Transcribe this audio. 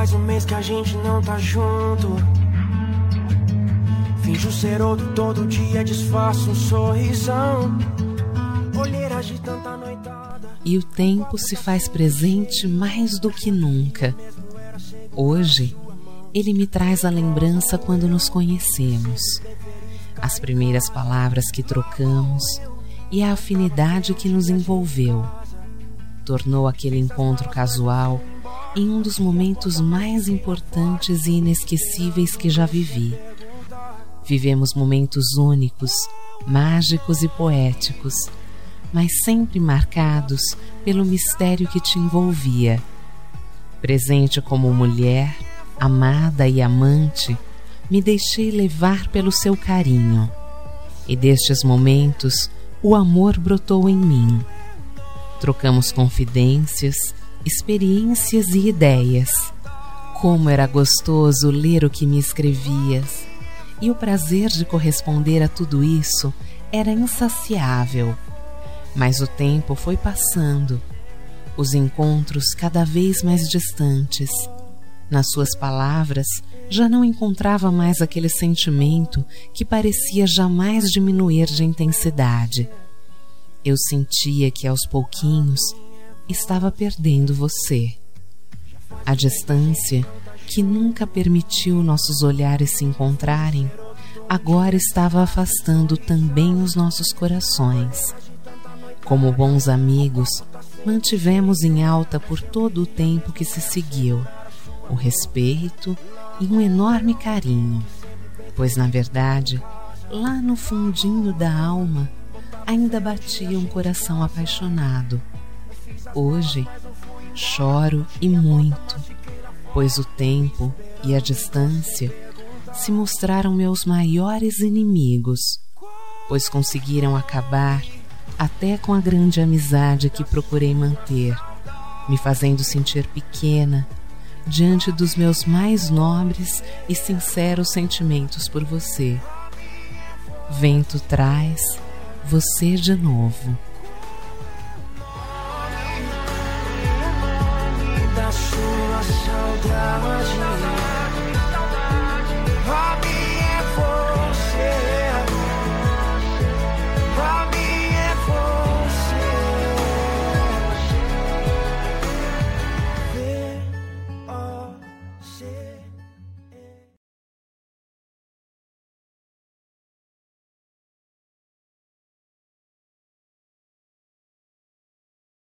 faz um mês que a gente não tá junto. Finjo ser outro todo dia, disfarço um sorrisão. Olheiras de tanta noitada. E o tempo se faz presente mais do que nunca. Hoje, ele me traz a lembrança quando nos conhecemos, as primeiras palavras que trocamos e a afinidade que nos envolveu. Tornou aquele encontro casual em um dos momentos mais importantes e inesquecíveis que já vivi. Vivemos momentos únicos, mágicos e poéticos, mas sempre marcados pelo mistério que te envolvia. Presente como mulher, amada e amante, me deixei levar pelo seu carinho. E destes momentos, o amor brotou em mim. Trocamos confidências, experiências e ideias. Como era gostoso ler o que me escrevias. E o prazer de corresponder a tudo isso era insaciável. Mas o tempo foi passando, os encontros cada vez mais distantes. Nas suas palavras, já não encontrava mais aquele sentimento que parecia jamais diminuir de intensidade. Eu sentia que aos pouquinhos estava perdendo você. A distância, que nunca permitiu nossos olhares se encontrarem, agora estava afastando também os nossos corações. Como bons amigos, mantivemos em alta por todo o tempo que se seguiu o respeito e um enorme carinho, pois na verdade, lá no fundinho da alma, ainda batia um coração apaixonado. Hoje, choro e muito, pois o tempo e a distância se mostraram meus maiores inimigos, pois conseguiram acabar até com a grande amizade que procurei manter, me fazendo sentir pequena diante dos meus mais nobres e sinceros sentimentos por você. Vento traz você de novo.